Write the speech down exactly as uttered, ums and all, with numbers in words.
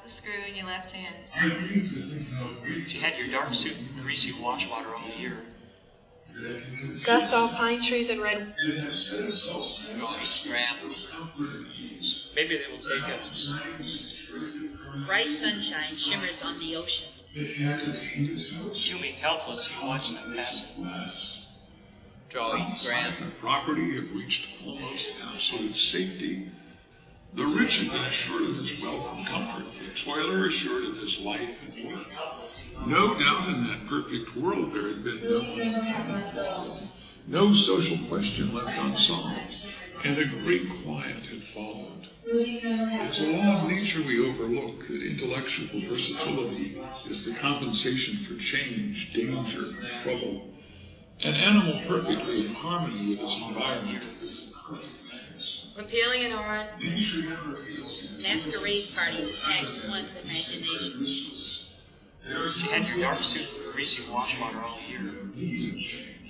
the screw in your left hand. I grieve to think how great She had your dark suit and greasy wash water all year. Gus saw pine trees and red. It has set itself stand Draw each graph. comfort and ease. Maybe they will take us. Society's Bright sunshine shimmers on the ocean. It had contained its house. Fuming helpless, you watch them passing. Last. Draw each graph. The property had reached almost absolute safety. The rich had been assured of his wealth and comfort, the toiler assured of his life and work. No doubt in that perfect world there had been no, no social question left unsolved, and a great quiet had followed. It's a law of nature we overlook that intellectual versatility is the compensation for change, danger, and trouble. An animal perfectly in harmony with its environment is a perfect menace. Repealing an orange. Nature never fails to Masquerade parties tax one's imagination. She had your dark suit and greasy wash water all year. immediate change.